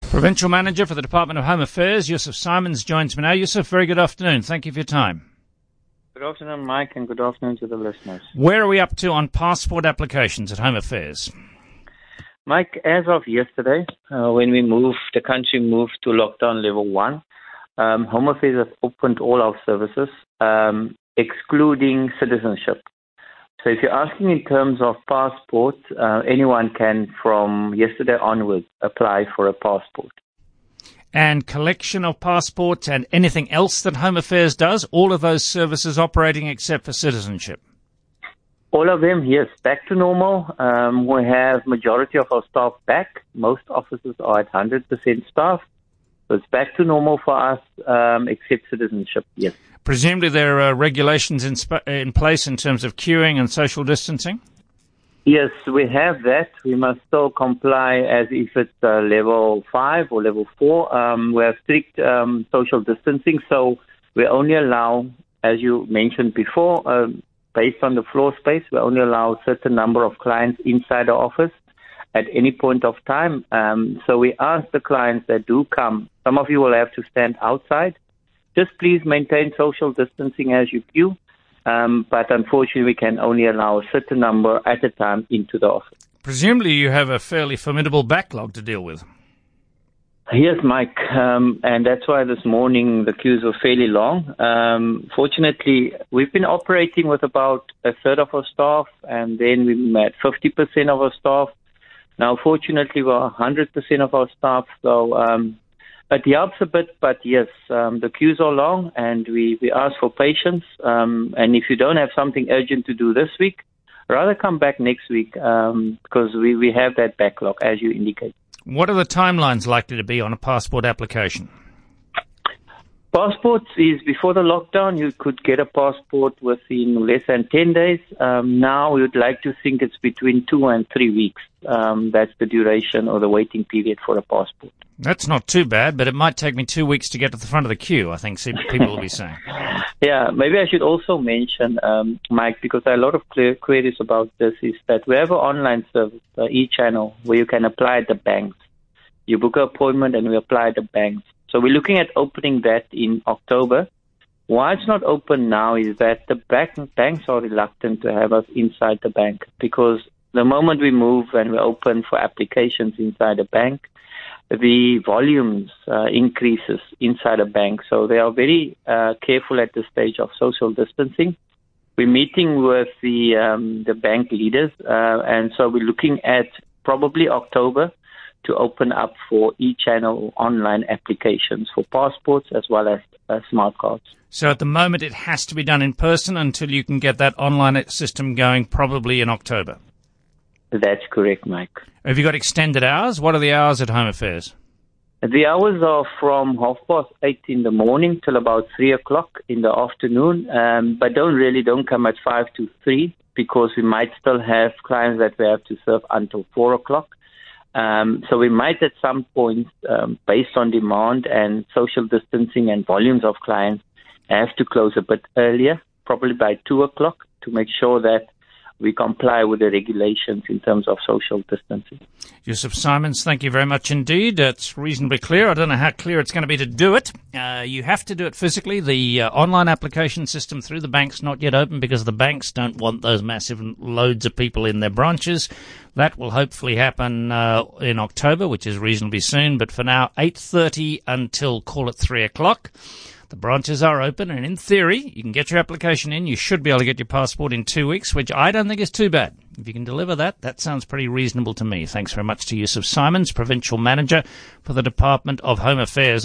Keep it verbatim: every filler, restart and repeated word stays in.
Provincial Manager for the Department of Home Affairs, Yusuf Simons, joins me now. Yusuf, very good afternoon. Thank you for your time. Good afternoon, Mike, and good afternoon to the listeners. Where are we up to on passport applications at Home Affairs? Mike, as of yesterday, uh, when we moved, the country moved to lockdown level one, um, Home Affairs has opened all our services, um, excluding citizenship. So if you're asking in terms of passport, uh, anyone can, from yesterday onwards, apply for a passport. And collection of passports and anything else that Home Affairs does, all of those services operating except for citizenship? All of them, yes, back to normal. Um, we have majority of our staff back. Most offices are at one hundred percent staff. So it's back to normal for us, um, except citizenship, yes. Presumably there are regulations in, sp- in place in terms of queuing and social distancing? Yes, we have that. We must still comply as if it's uh, level five or level four. Um, we have strict um, social distancing, so we only allow, as you mentioned before, um, based on the floor space, we only allow a certain number of clients inside the office at any point of time. Um, so we ask the clients that do come, some of you will have to stand outside. Just please maintain social distancing as you queue. Um, but unfortunately, we can only allow a certain number at a time into the office. Presumably, you have a fairly formidable backlog to deal with. Yes, Mike, um, and that's why this morning the queues were fairly long. Um, fortunately, we've been operating with about a third of our staff, and then we met fifty percent of our staff. Now, fortunately, we're one hundred percent of our staff, so um, it helps a bit, but yes, um, the queues are long, and we, we ask for patience. Um, and if you don't have something urgent to do this week, rather come back next week um, because we, we have that backlog, as you indicate. What are the timelines likely to be on a passport application? Passports is, before the lockdown, you could get a passport within less than ten days. Um, now we would like to think it's between two and three weeks. Um, that's the duration or the waiting period for a passport. That's not too bad, but it might take me two weeks to get to the front of the queue, I think people will be saying. Yeah, maybe I should also mention, um, Mike, because there are a lot of clear queries about this, is that we have an online service, uh, e-channel, where you can apply at the banks. You book an appointment and we apply at the banks. So we're looking at opening that in October. Why it's not open now is that the bank, banks are reluctant to have us inside the bank, because the moment we move and we open for applications inside the bank, the volumes uh, increases inside a bank. So they are very uh, careful at the stage of social distancing. We're meeting with the um, the bank leaders, uh, and so we're looking at probably October to open up for e-channel online applications for passports as well as uh, smart cards. So at the moment it has to be done in person until you can get that online system going probably in October. That's correct, Mike. Have you got extended hours? What are the hours at Home Affairs? The hours are from half past eight in the morning till about three o'clock in the afternoon, um, but don't really don't come at five to three because we might still have clients that we have to serve until four o'clock. Um, so we might at some point, um, based on demand and social distancing and volumes of clients, have to close a bit earlier, probably by two o'clock, to make sure that we comply with the regulations in terms of social distancing. Yusuf Simons, thank you very much indeed. It's reasonably clear. I don't know how clear it's going to be to do it. Uh, you have to do it physically. The uh, online application system through the bank's not yet open because the banks don't want those massive loads of people in their branches. That will hopefully happen uh, in October, which is reasonably soon. But for now, eight thirty until, call it three o'clock. The branches are open, and in theory, you can get your application in. You should be able to get your passport in two weeks, which I don't think is too bad. If you can deliver that, that sounds pretty reasonable to me. Thanks very much to Yusuf Simons, Provincial Manager for the Department of Home Affairs.